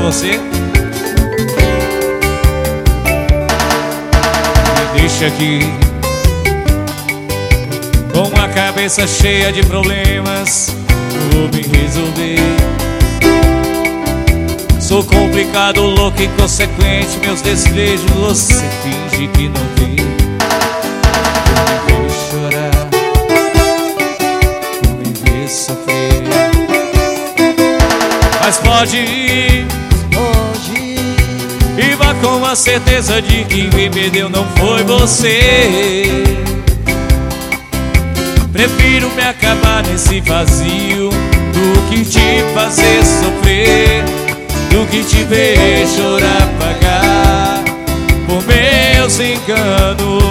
você. Me deixa aqui com a cabeça cheia de problemas, vou me resolver. Sou complicado, louco, inconsequente, meus desejos você finge que não vê. Vou me ver chorar, vou me ver sofrer. Mas pode ir, e vá com a certeza de que quem perdeu não foi você. Prefiro me acabar nesse vazio do que te fazer sofrer, do que te ver chorar, pagar por meus enganos.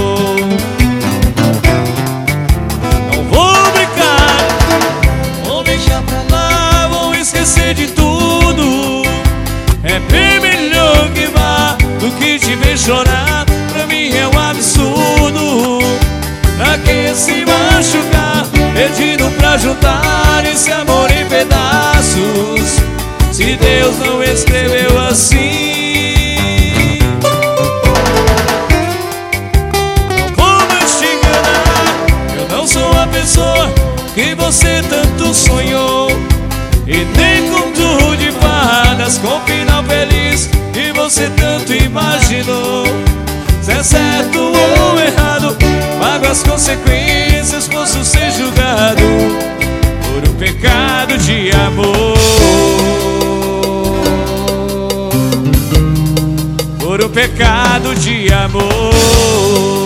Não vou brincar, vou deixar pra lá, vou esquecer de tudo. É bem melhor que vá do que te ver chorar. Pra mim é um absurdo. Pra que se machucar, pedindo pra juntar esse amor em pedaços, se Deus não escreveu assim? Não vou mais te enganar, eu não sou a pessoa que você tanto sonhou, e nem conto de fadas com final feliz que você tanto imaginou. Se é certo ou errado, pago as consequências, posso ser julgado por um pecado de amor. Por um pecado de amor.